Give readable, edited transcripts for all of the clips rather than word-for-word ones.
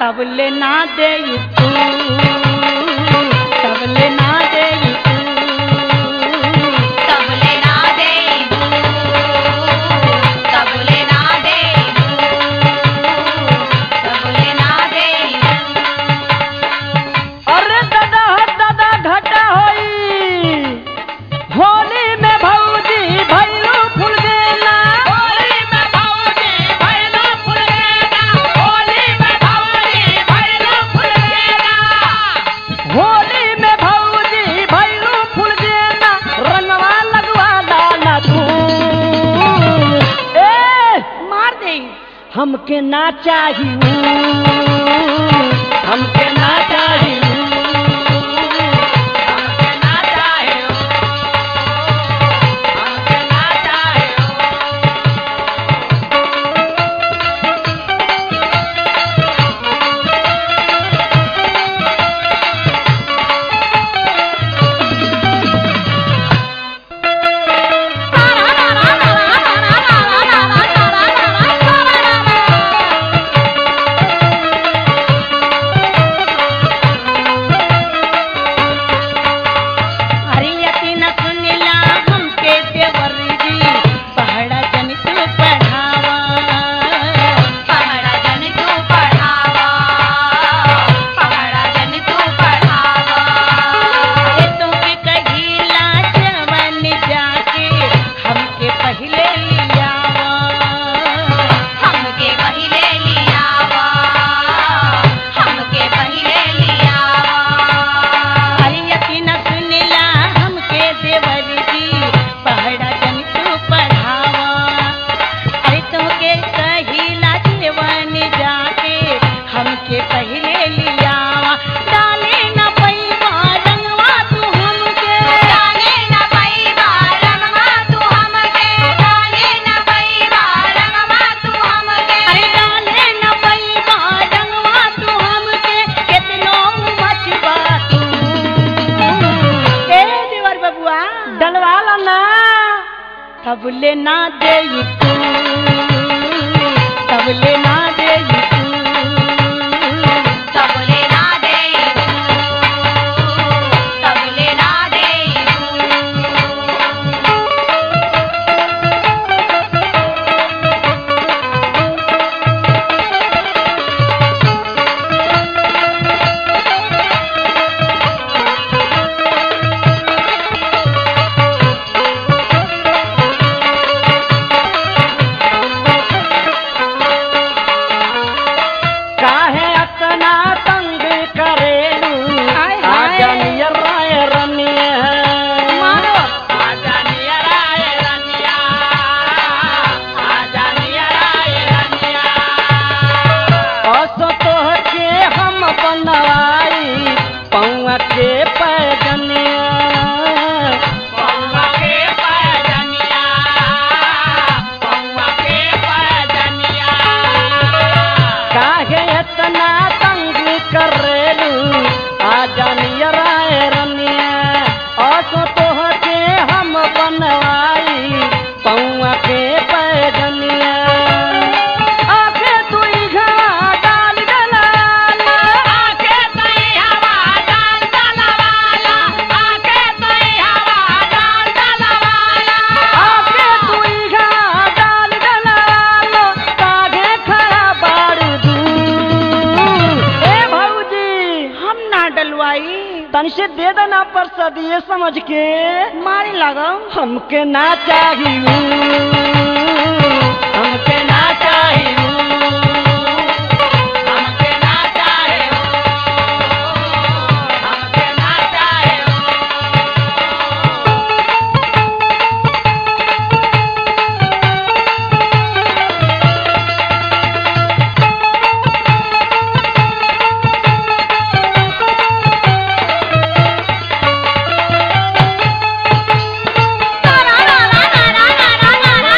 तबले ना दे तू, तबले ना दे तू, तबले ना दे तबले ना दे तबले ना दे। अरे दादा घटा होई होली में भौजी भैलू फूल देना, होली में भौजी भैलू फूल देना, होली में भौजी भैलू फूल देना, होली में भौजी भैलू फूल देना, रंगवा लगवा डाला तू। ए मार दे। हमके ना चाहिए, हमके ना चाहिए, हमके ना चाहे हो, हमके ना चाहे हो। अरे यति न सुनिला हमके देवर जी, पहड़ा जन तू पढ़ावा, पहड़ा जन तू पढ़ावा, पहड़ा जन तू पढ़ावा। ए तुमके कहिला जवन जाके हमके पहले लियावा, हमके पहिले लियावा, हमके पहिले लियावा। अरे यति न सुनिला हमके देवर जी, पहड़ा जन तू पढ़ावा। अरे तुमके कहिला जवन जाके हमके पहले लियावा, डाले न पैवा रंगवा तू हमके, डाले न पैवा रंगवा तू हमके, डाले न पैवा रंगवा तू हमके। अरे डाले न पैवा रंगवा तू हमके, कितनो मचवा तू। ए देवर बबुआ डलवाला ना, तबले ना दे तू, तबले ना दे तू, तबले ना दे तबले ना दे। काहे अतना तंग करेलू, हाय, हाय। आजा नियर राय रनिया, मारो। आजा नियर राय रनिया, आजा नियर राय रनिया। असो तोहके हम बनवाई पौआ के पैजनिया, पौआ के पैजनिया, पौआ के पैजनिया। काहे इतना तंग करेलू, आजा नियर राय रनिया। असो तोहके हम बनवाई पौआ के पैजनिया। आके तुई घवा डाल डलाला, आके तई हवा डाल डलवाला, आके तई हवा डाल डलवाला। आके तुई घवा डाल डलाला, काहे खड़ा बारू दूर। ए भौजी हम ना डलवाई, तन से दे देना प्रसाद ये समझ के मारे लगा। हमके ना चाहिए, हमके ना चाहिए, हमके ना चाहिए, हमके ना चाहिए। रा रा रा रा रा रा रा रा।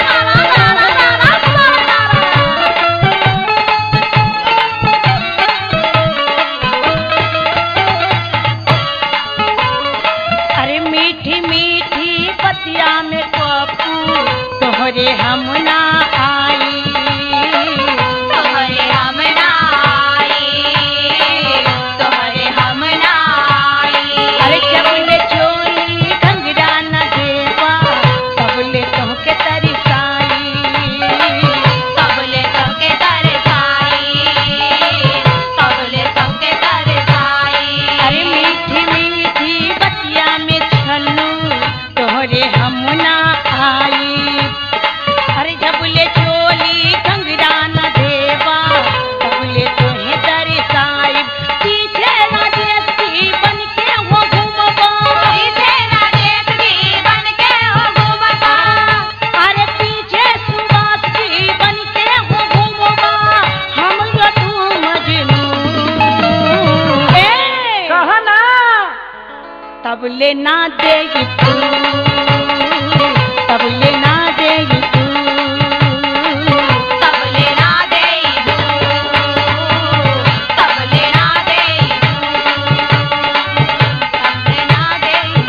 ले ना देगी तू, तब ले ना देगी तू, तब ले ना देई तू, तब ले ना देई तू, तब ले ना देई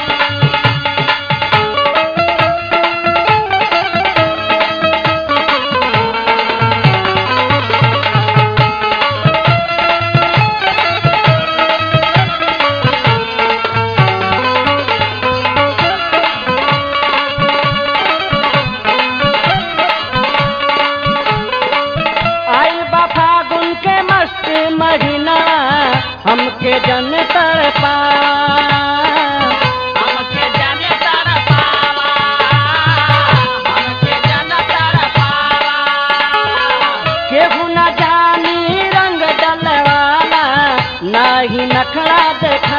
आई बा फागुन के मस्त महीना हमके जन तड़पा, हमके जन तरपावा, हमके जन तरपावा, केहू न जानी रंग डलवाला नाही नखरा देखा,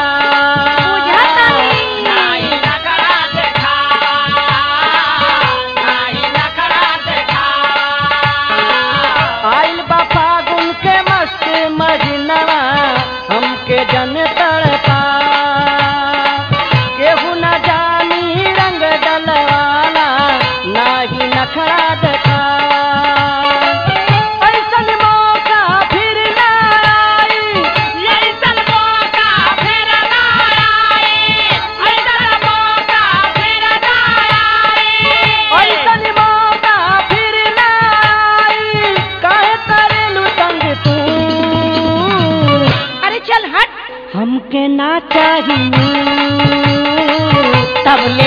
नाही नखरा देखावा, नाही नखरा देखावा, आइल बा फागुन के मस्त महीनवा हमके जन तड़पा, केहू न जानी रंग डलवाला नाही नखरा देखा, ऐसन मौका फिर ना आई, ऐसन मौका फिर ना आई, ऐसन मौका फिर ना आई, ऐसन मौका फिर ना आई, काहे करेलू तंग तू, अरे चल हट, हमके ना चाहिए तब ले